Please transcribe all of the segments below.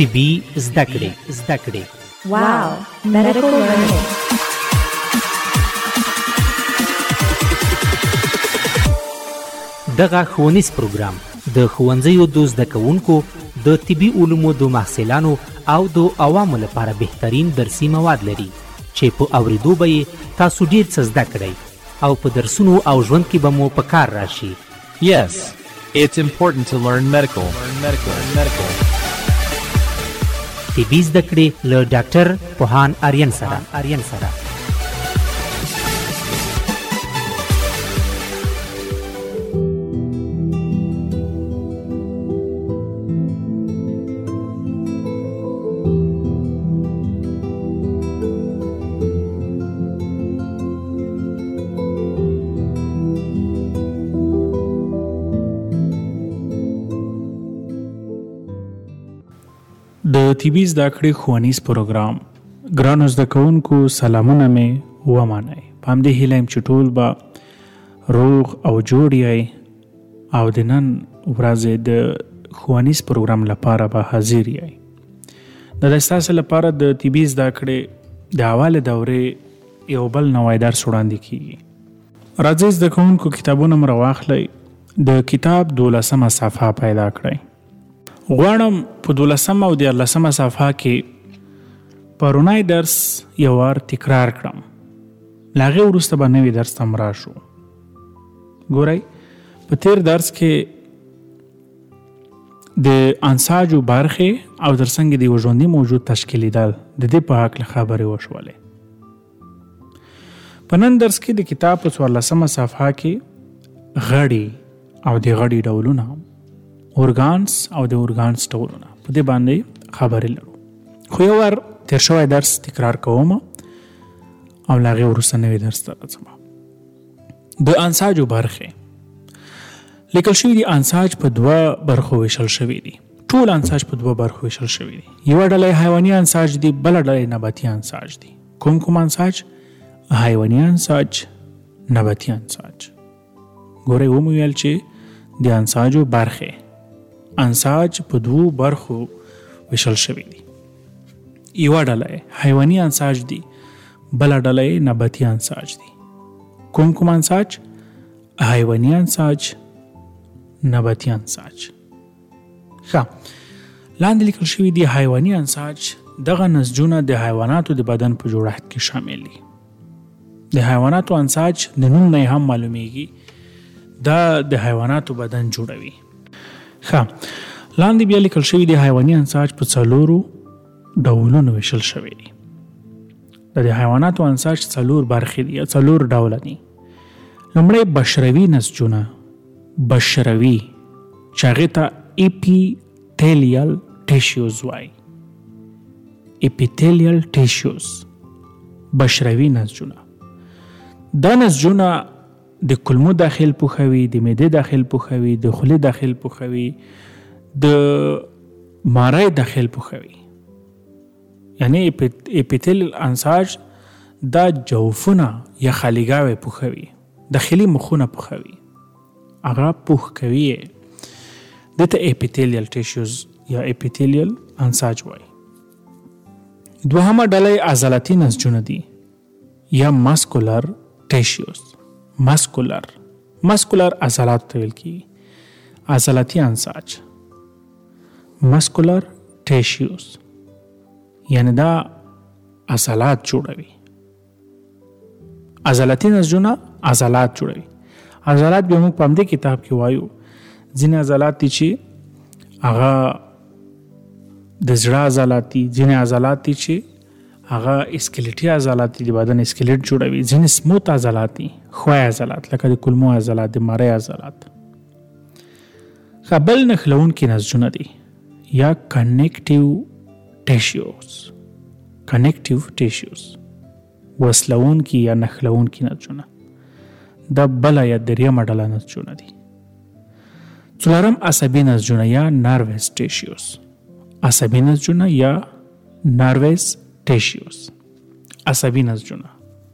طبي زده کړې. Wow, medical learning. دغه ښوونیز پروګرام د ښوونځیو د زده کوونکو د طبي علومو د محصلانو او د عوامو لپاره بهترین درسي مواد لري چې په اوریدو به یې تاسو ډیر څه زده کړئ او په درسونو او ژوند کې به مو په کار راشي. Yes, it's important to learn medical. طبي زده کړې له ډاکټر پوهان آریان سره. د طبي زده کړې ښوونیز پروګرام ګرانو زده کوونکو سلامونه مې ومنئ. په همدې هیله یم چې ټول به روغ او جوړ یئ او د نن ورځې د ښوونیز پروګرام لپاره به حاضر یئ. دا ستاسو لپاره د طبي زده کړې د اولې دورې یو بل نوی درس وړاندې کیږي. راځئ زده کوونکو کتابونه مو راواخلئ. د کتاب 12مه صفحه پیدا کړئ. غواړم په 12مه او 14مه صفحه کې پرونی درس یو وار تکرار کړم. له هغې وروسته به نوي درس ته راشو. ګورئ په تیر درس کې د انساجو برخې او ترڅنګ د یو ژوندي موجود تشکیلیدل د دې په هکله خبرې وشولې. په نن درس کې د کتاب په 14مه صفحه کې غړي او د غړي ډولونه، اورګانز او د اورګانز ډولونه په دې باندې خبرې لرو. خو یو وار تیر شوی درس تکرار کوم او له هغې وروسته نوي درس ته راځم. د انساجو برخې لیکل شوي دي. انساج په 2 برخو ویشل شوي دي. ټول انساج په 2 برخو ویشل شوي دي. یوه ډله حیواني انساج دي، بله ډله نباتي انساج دي. کوم انساج؟ حیواني انساج، نباتي انساج. ګورئ ومو ویل چې د انساجو برخې، انساج په 2 برخو ویشل شوي دي. یوه ډله حیواني انساج دي، بله ډله نباتي انساج دي. کوم انساج؟ حیواني انساج، نباتي انساج. ښه، لاندې لیکل شوي دي حیواني انساج دغه نسجونه د حیواناتو د بدن په جوړښت کې شامل دي. د حیواناتو انساج د نوم نه هم معلومیږي دا د حیواناتو بدن جوړوي. ښه، لاندې بیا لیکل شوي دي حیواني انساج په 4 ډولونو ویشل شوی دي. د حیواناتو انساج 4 برخې دي یا 4 ډوله دي. لومړی بشروي نسجونه، بشروي چې هغې ته اپیتیلیل ټیشوز وایي. اپیتیلیل ټیشوز، بشروي نسجونه. دا نسجونه د کولمو داخل پوښوي، د معدې داخل پوښوي، د خولې داخل پوښوي، د مارۍ داخل پوښوي. یعنی اپیتیلیل انساج دا جوفونه یا خالیګاوې پوښوي، داخلي مخونه پوښوي، هغه پوښ کوي. دې ته اپیتیلیل ټیشوز یا اپیتیلیل انساج وایي. دوهمه ډله عضلاتي نسجونه دي یا ماسکولر ټیشوز. ماسکولر عضلات ته ویل کیږي. عضلاتي انساج، ماسکولر ټیشوز، یعنی دا عضلات جوړوي. عضلاتي نسجونه عضلات جوړوي. عضلات به موږ په همدې کتاب کې وایو. ځینې عضلات دي چې هغه د زړه عضلات دي، ځینې عضلات دي چې هغه اسکلیټي عضلات دي، د بدن اسکلیټ جوړوي. ځینې سموت عضلات دي، ښوی عضلات لکه د کولمو عضلات، د مری عضلات. بل نښلونکي نسجونه دي یا کنیکټیو ټیشوز، وصلونکي یا نښلونکي نسجونه. دا بله یا دریمه ډله نسجونه دي. څلورم عصبي نسجونه یا نروس ټیشوز. عصبي نسجونه یا نروس ټیشوز، عصبي نسجونه.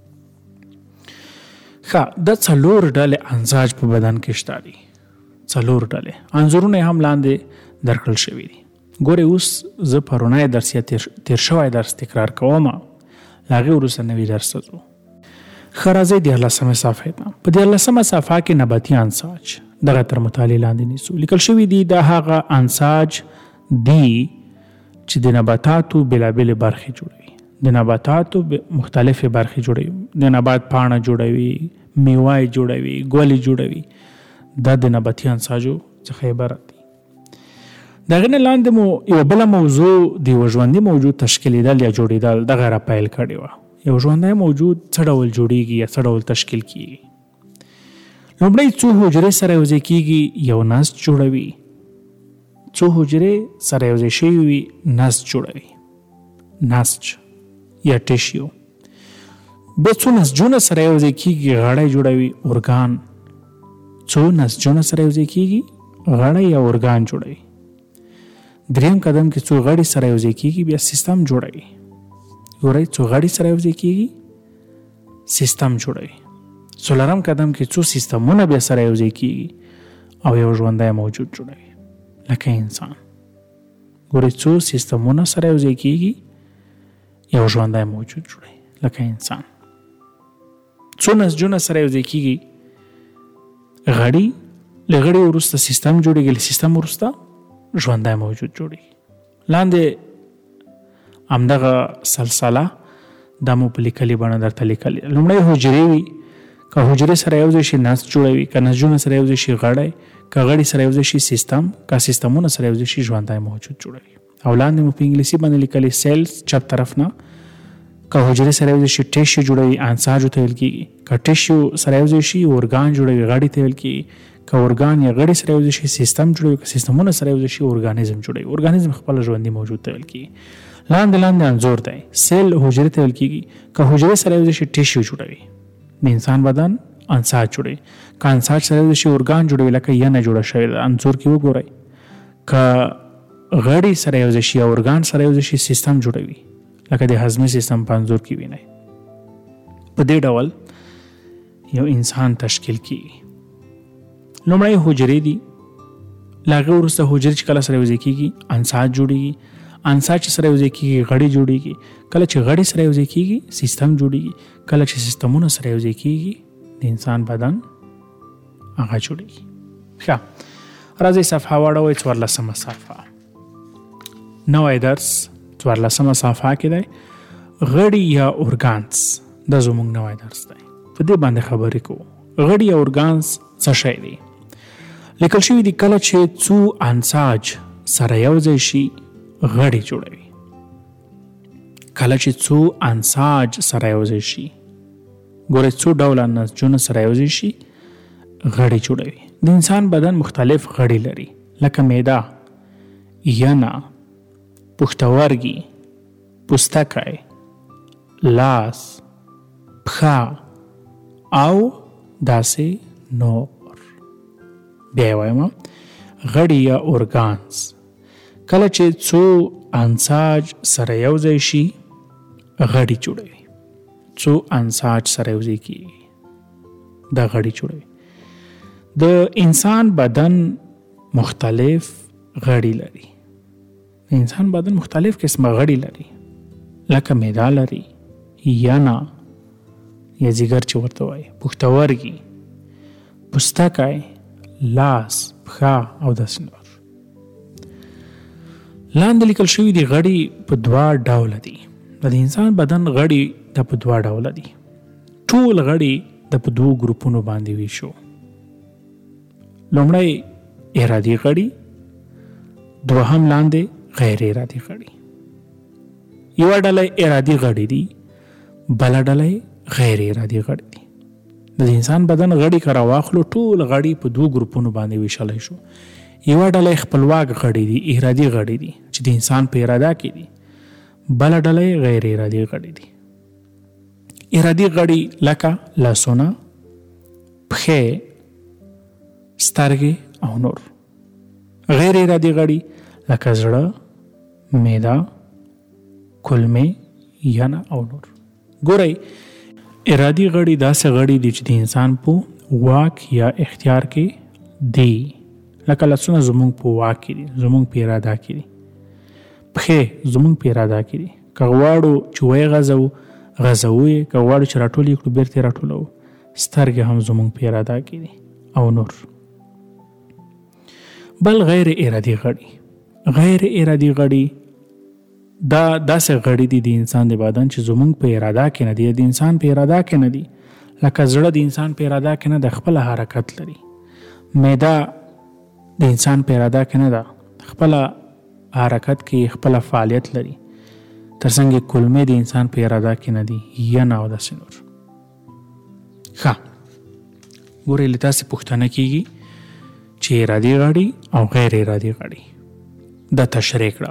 ښه، دا 4 ډلې انساج په بدن کې شته دي. 4 ډلې انځورونه هم لاندې درکړل شوي دي. ګورې اوس زه پرونی درس یا تیر شوی درس تکرار کوم، له هغې وروسته نوي درس ته ځو. ښه راځئ 14مې صفحې ته. په 14مه صفحه کې نباتي انساج دغه تر مطالعې لاندې نیسو. لیکل شوي دي دا هغه انساج دي چې د نباتاتو بېلابېلې برخې جوړوي. د نباتاتو مختلفې برخې جوړوي. د نبات پاڼه جوړوي، میوه یې جوړوي، ګل یې جوړوي. دا د نباتي انساجو څخه عبارت دي. د هغې نه لاندې مو یوه بله موضوع د یوه ژوندي موجود تشکیلېدل یا جوړېدل دغه را پیل کړې وه. یو ژوندی موجود څه ډول جوړېږي یا څه ډول تشکیل کېږي. لومړی څو حجرې سره یوځای کېږي، یو نسج جوړوي. څو حجرې سره یوځای شوي وي نسج جوړوي، نسج یا ټیشیو. بیا څو نسجونه سره یوځای کېږي غړی جوړوي، ارګان. څو نسجونه سره یوځای کېږي غړی یا ارګان جوړوي. دریم قدم کې څو غړي سره یوځای کېږي بیا سیستم جوړوي. ګورئ څو غړي سره یوځای کېږي سیستم جوړوي. څلورم قدم کې څو سیستمونه بیا سره یوځای کېږي او یو ژوندی موجود جوړوي لکه انسان. ګورئ څو سیستمونه سره یوځای کېږي یو ژوندی موجود جوړوي لکه انسان. څو نسجونه سره یوځای کېږي غړي، له غړي وروسته سیستم جوړېږي، له سیستم وروسته ژوندی موجود جوړېږي. لاندې همدغه سلسله دا مو په لیکلي بڼه درته لیکلې. لومړی حجرې وي، که حجرې سره یوځای شي نسج جوړوي، که نسجونه سره یوځای شي غړی، که غړي سره یوځای شي سیستم، که سیستمونه سره یوځای شي ژوندی موجود جوړوي. او لاندې مو په انګلیسي باندې لیکلي سیلز چپ طرف نه، که حجرې سره یوځای شي ټیشو جوړوي، انساجو ته ویل کېږي. که ټیشو سره یوځای شي ارګان جوړوي، غړي ته ویل کېږي. که ارګان یا غړي سره یوځای شي سیستم جوړوي، که سیستمونه سره یوځای شي ارګانیزم جوړوي. ارګانیزم خپل ژوندي موجود ته ویل کېږي. لاندې انځور دی. سیل حجرې ته ویل کېږي. که حجرې سره یوځای شي ټیشو جوړوي، د انسان بدن انساج جوړوي. که انساج سره یوځای شي ارګان جوړوي لکه ینه جوړه شوې ده، انځور کې وګورئ. که غړي سره یوځای شي یا ارګان سره یوځای شي سیستم جوړوي لکه د هضمي سیستم په انځور کې وینئ. په دې ډول یو انسان تشکیل کېږي. لومړی حجرې دي، له هغې وروسته حجرې چې کله سره یوځای کېږي انساج جوړېږي. انساج چې سره یوځای کېږي غړي جوړېږي. کله چې غړي سره یوځای کېږي سیستم جوړېږي. کله چې سیستمونه سره یوځای کېږي د انسان بدن هغه جوړېږي. ښه راځئ صفحه واړوئ 14مه صفحه. نوی درس 14مه صفحه کې دی غړي یا ارګانس. دا زموږ نوی درس دی، په دې باندې خبرې کوو. غړي یا ارګانس څه شی دی؟ لیکل شوي دي کله چې څو انساج سره یوځای شي غړي جوړوي. کله چې څو انساج سره یوځای شي، ګورئ څو ډوله نسجونه سره یوځای شي غړي جوړوي. د انسان بدن مختلف غړي لري لکه معده، ینه، پښتورګي، پوستکی، لاس، پښه او داسې نور. بیا وایم غړي یا ارګانس کله چې څو انساج سره یوځای شي غړي جوړوي. څو انساج سره یوځای کېږي دا غړي جوړوي. د انسان بدن مختلف غړي لري. د انسان بدن مختلف قسمه غړي لري لکه معده لري، ینه یا ځیګر چې ورته وایي، پښتورګي، پوستکی، لاس، پښه او داسې نور. لاندې لیکل شوي دي غړي په دوه ډوله دي. د انسان بدن غړي د په دوه ډوله دي. ټول غړي د په دوه ګروپونو باندې ویشو. لومړی ارادي غړي، دوهم لاندې غیر ارادي غړي. یوه ډله ارادي غړي دي، بله ډله غیر ارادي غړي دي. د انسان بدن غړي که راواخلو ټول غړي په دوه ګروپونو باندې ویشلی شو. یوه ډله خپلواک غړي دي، ارادي غړي دي چې د انسان په اراده کې دي. بله ډله غیر ارادي غړي دي. ارادي غړي لکه لاسونه، پښې، سترګې او نور. غیر ارادي غړي لکه زړه، معده، کولمې، ینه او نور. ګورئ ارادي غړي داسې غړي دي چې د انسان په واک یا اختیار کې دي. لکه لاسونه زمونږ په واک کې دي، زمونږ په اراده کې دي. پښې زمونږ په اراده کې دي. که غواړو چې وی غځوو یې، که غواړو چې راټول یې کړو بیرته یې راټولوو. سترګې هم زمونږ په اراده کې دي او نور. بل غیر ارادي غړي. غیر ارادي غړي دا داسې غړي دي د انسان د بدن چې زمونږ په اراده کې نه دي، د انسان په اراده کې نه دي. لکه زړه د انسان په اراده کې نه د خپل حرکت لري. معده د انسان په اراده کې نه ده، خپل حرکت کې خپل فعالیت لري. ترڅنګ کولمې د انسان په اراده کې نه دي یا نه او داسې نور. ښه ګورئ له تاسې پوښتنه کیږي چې ارادي غړي او غیر ارادي غړي دا تشریح کړه.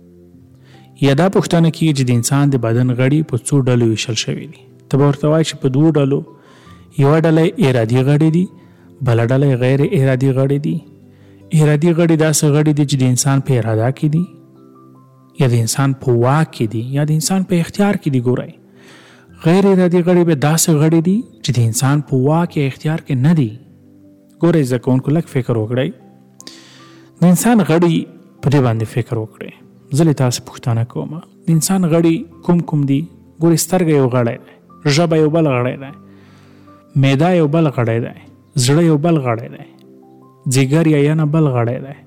یا دا پوښتنه کیږي چې د انسان د بدن غړي په څو ډلو ویشل شوي دي. ته به ورته وایي چې په 2 ډلو. یوه ډله ارادي غړي دي، بله ډله غیر ارادي غړي دي. ارادي غړي داسې غړي دي چې د انسان په اراده کې دي یا د انسان په واک کې دي یا د انسان په اختیار کې دي. ګورئ غیر ارادي غړي به داسې غړي دي چې د انسان په واک یا اختیار کې نه دي. ګورئ زده کوونکو لږ فکر وکړئ. د انسان غړي په دې باندې فکر وکړئ. زه له تاسو پوښتنه کوم د انسان غړي کوم دي؟ ګورئ سترګه یو غړی دی، ژبه یو بل غړی دی، معده یو بل غړی دی، زړه یو بل غړی دی، ځیګر یا نه بل غړی دی،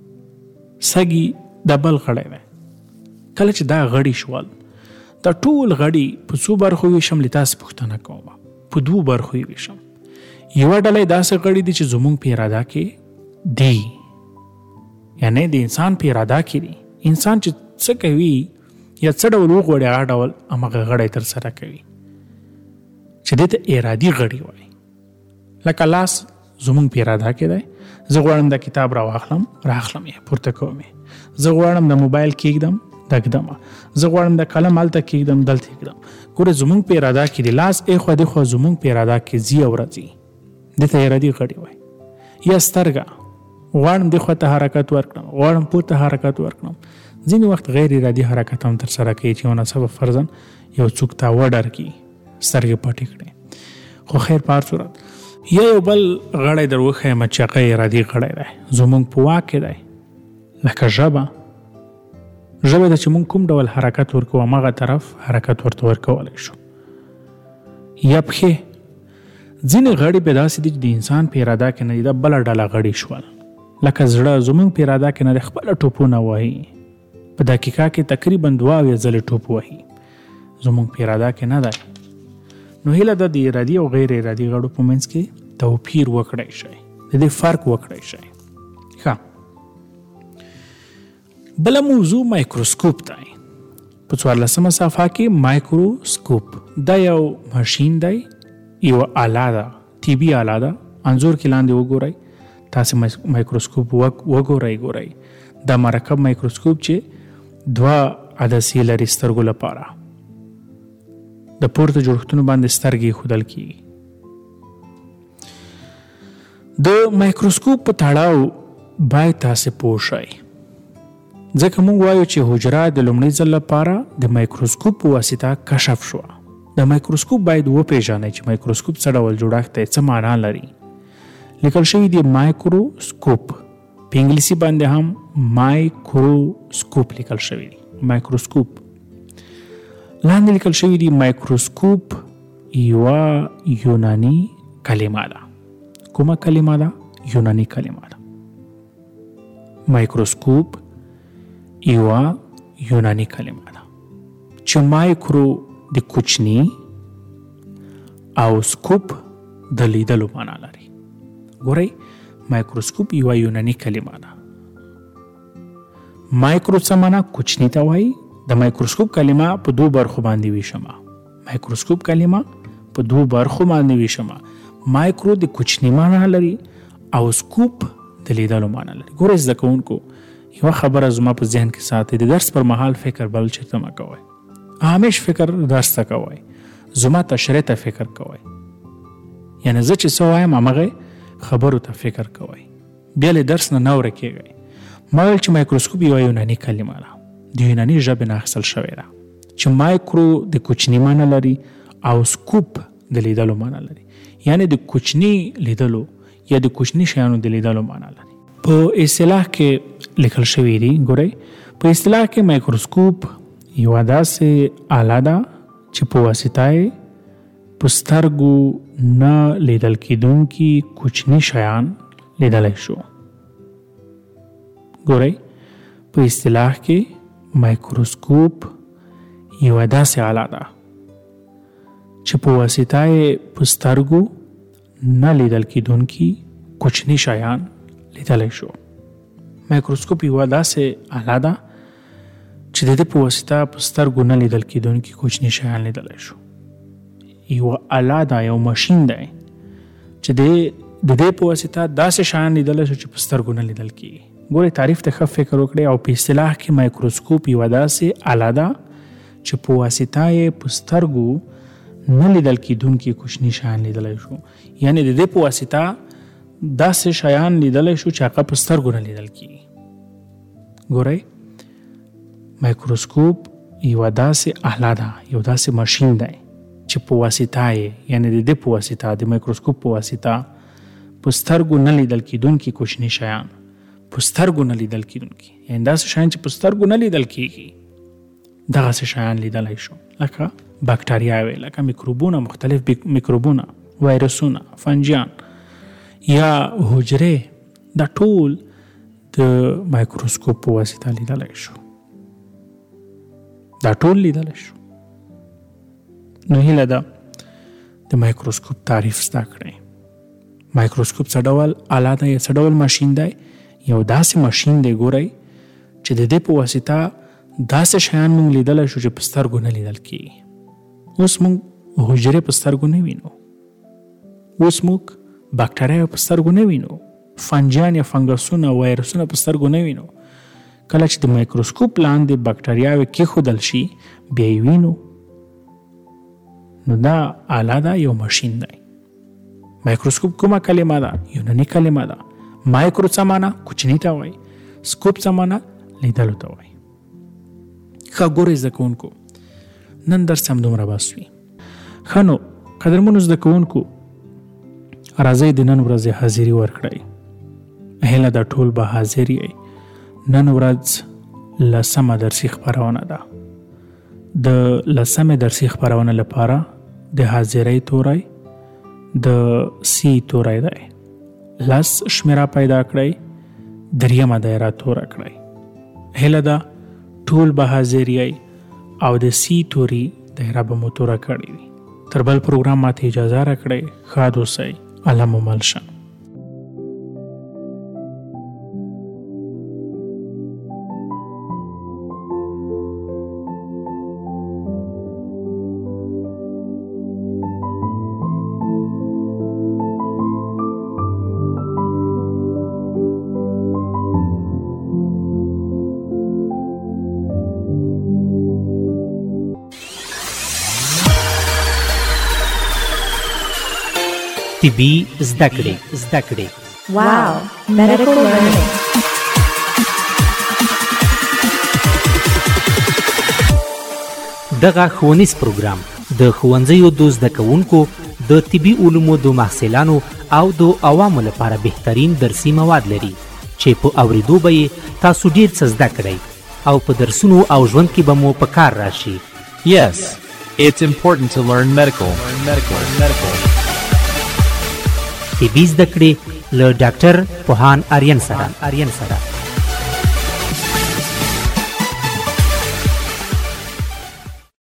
سږي د بل غړی دی. کله چې دا غړي شول دا ټول غړي په څو برخو ویشم له تاسو پوښتنه کوم. په 2 برخو ویشم. یوه ډله داسې غړي دي چې زمونږ په اراده کې دي، یعنی د انسان په اراده کې دي. انسان چې څه کوي یا څه ډول وغواړي هغه ډول همغه غړی ترسره کوي چې دې ته ارادي غړي وایي. لکه لاس زمونږ په اراده کې دی. زه غواړم د کتاب راخلم یې پورته کوم. زه غواړم د موبایل کېږدم دګدم. زه غواړم د قلم هلته کېږدم دلته کېږدم. ګوره زمونږ په اراده کې دی. لاس ایخوا دیخوا زمونږ په اراده کې ځي او راځي. دې ته ارادي غړي وایي. یا سترګه غواړم دې خوا ته حرکت ورکړم، غواړم پورته حرکت ورکړم. ځینې وخت غیر ارادي حرکت هم ترسره کوي چې مناسبه فرضاً یو څوک ته وډر کړي، سترګې پټې کړي. خو خیر په هر صورت یا یو بل غړی در وښیم چې هغه ارادي غړی دی، زمونږ په واک کې دی. لکه ژبه ته چې مونږ کوم ډول حرکت ورکوو همغه طرف حرکت ورته ورکولی شو. یا پښې ځینې غړي به داسې دي چې د انسان په اراده کې نه دي، دا بله ډله غړي شول. لکه زړه زمونږ په اراده کې نه دی، خپله ټوپونه وهي. په دقیقه کې تقریبا 2 ځلې ټوپ وهي، زمونږ په اراده کې نه دی. نو هیله ده د ارادي او غیر ارادي غړو په منځ کې توپیر وکړی شئ، د دې فرق وکړی شئ. ښه بله موضوع مایکروسکوپ دی. په 14مه صفحه کې مایکروسکوپ دا یو ماشین دی، یو آله ده، طبي آله ده. انځور کې لاندې وګورئ، تاسې مایکروسکوپ وګورئ. ګورئ دا مرکب مایکروسکوپ چې 2 عدسې لري سترګو لپاره. د پورته جوړښتونو باندې سترګې ښودل کیږي. د مایکروسکوپ په تړاو باید تاسې پوه شئ، ځکه موږ وایو چې حجره د لومړي ځل لپاره د مایکروسکوپ په واسطه کشف شوه. د مایکروسکوپ باید وپېژنئ چې مایکروسکوپ څه ډول جوړښت دی، څه معنا لري. لیکل شوي دي مایکروسکوپ، په انګلیسي باندې هم مایکروسکوپ لیکل شوي دي. مایکروسکوپ لاندې لیکل شوي دي مایکروسکوپ یوه یوناني کلمه ده. کومه کلمه ده؟ یوناني کلمه ده. مایکروسکوپ یوه یوناني کلمه ده چې مایکرو د کوچني او سکوپ د لیدلو معنا لري. ګورئ مایکروسکوپ یوه یوناني کلمه ده. مایکرو څه معنا؟ کوچني ته وایي. د مایکروسکوپ کلمه په 2 برخو باندې ویشمه. مایکروسکوپ کلمه په 2 برخو باندې ویشمه. مایکرو د کوچني معنا لري او سکوپ د لیدلو معنا لري. ګورئ زده کوونکو یوه خبره زما په ذهن کې ساتئ، د درس پر مهال فکر بل چېرته مه کوئ. همیش فکر درس ته کوئ، زما تشریح ته فکر کوئ. یعنی زه چې څه وایم همغه خبرو ته فکر کوئ، بیا له درس نه ورکېږئ. ما ویل چې مایکروسکوپ یوه یوناني کلمه ده، د یوناني ژبې نه اخیستل شوې ده، چې مایکرو د کوچني معنا لري او سکوپ د لیدلو معنا لري. یعنی د کوچني لیدلو یا د کوچني شیانو د لیدلو معنا لري. په اصطلاح کې لیکل شوی دي. ګورئ په اصطلاح کې مایکروسکوپ یوه داسې آله ده چې په واسطه یې په سترګو نه لیدل کېدونکي کوچني شیان لیدلی شو. ګورئ په اصطلاح کې مایکروسکوپ یوه داسې آله ده چې په واسطه یې په سترګو نه لیدل کېدونکي کوچني شیان لیدلی شو. مایکروسکوپ یوه داسې آله ده چې د دې په واسطه په سترګو نه لیدل کېدونکي کوچني شیان لیدلی شو. یوه آله ده، یو ماشین دی چې د دې په واسطه داسې شیان لیدلی شو چې په سترګو نه لیدل کېږي. ګورئ تعریف ته ښه فکر وکړئ. او په اصطلاح کې مایکروسکوپ یوه داسې آله ده چې په واسطه یې په سترګو نه لیدل کېدونکي کوچني شیان لیدلی شو. یعنې د دې په واسطه داسې شیان لیدلی شو چې هغه په سترګو نه لیدل کېږي. ګورئ مایکروسکوپ یوه داسې آله ده، یو داسې ماشین دی چې په واسطه یې یعنې د دې په واسطه د مایکروسکوپ په واسطه په سترګو نه لیدل کېدونکي کوچني شیان په سترګو نه لیدل کېدونکي یعنې داسې شیان چې په سترګو نه لیدل کېږي دغسې شیان لیدلی شو. لکه باکتریاوې، لکه میکروبونه، مختلف میکروبونه، وایرسونه، فنجیان یا حجرې، دا ټول د مایکروسکوپ په واسطه لیدلی شو. دا ټول لیدلی شو. نو هیله ده د مایکروسکوپ تعریف زده کړئ. مایکروسکوپ څه ډول آله ده یا څه ډول ماشین دی؟ یو داسې ماشین دی ګورئ چې د دې په واسطه داسې شیان موږ لیدلی شو چې په سترګو نه لیدل کېږي. اوس موږ حجرې په سترګو نه وینو، اوس موږ باکتریاوې په سترګو نه وینو، فنجیان یا فنګسونه، وایرسونه په سترګو نه وینو. کله چې د مایکروسکوپ لاندې باکتریاوې کېښودل شي بیا یې وینو. نو دا آله ده، یو ماشین دی. مایکروسکوپ کومه کلمه ده؟ یوناني کلمه ده. مایکرو څه معنی؟ کوچني ته وایي. سکوپ څه معنی؟ لیدلو ته وایي. ښه ګورئ زده کوونکو، نن درس همدومره بس وي. ښه نو قدرمنو زده کوونکو، راځئ د نن ورځې حاضري ورکړئ. هیله ده ټول به حاضر یئ. نن ورځ 10مه درسي خپرونه ده. د 10مې درسي خپرونه لپاره د حاضرۍ توری د سی توری دی. 10 شمیره پیدا کړئ، 3مه دایره توره کړئ. هیله ده ټول به حاضر یئ او د سی توري دایره به مو توره کړې وي. تر بل پروګرام ماته اجازه راکړئ. ښاد اوسئ. الله مو مل شه. طبي زده کړې. Wow, medical learning. دغه ښوونیز پروګرام د ښوونځیو د زده کوونکو، د طبي علومو د محصلانو او د عوامو لپاره بهترین درسي مواد لري چې په اوریدو به یې تاسو ډیر څه زده کړئ او په درسونو او ژوند کې به مو په کار راشي. Yes, it's important to learn medical. طبي زده کړې له ډاکټر پوهان آریان سره.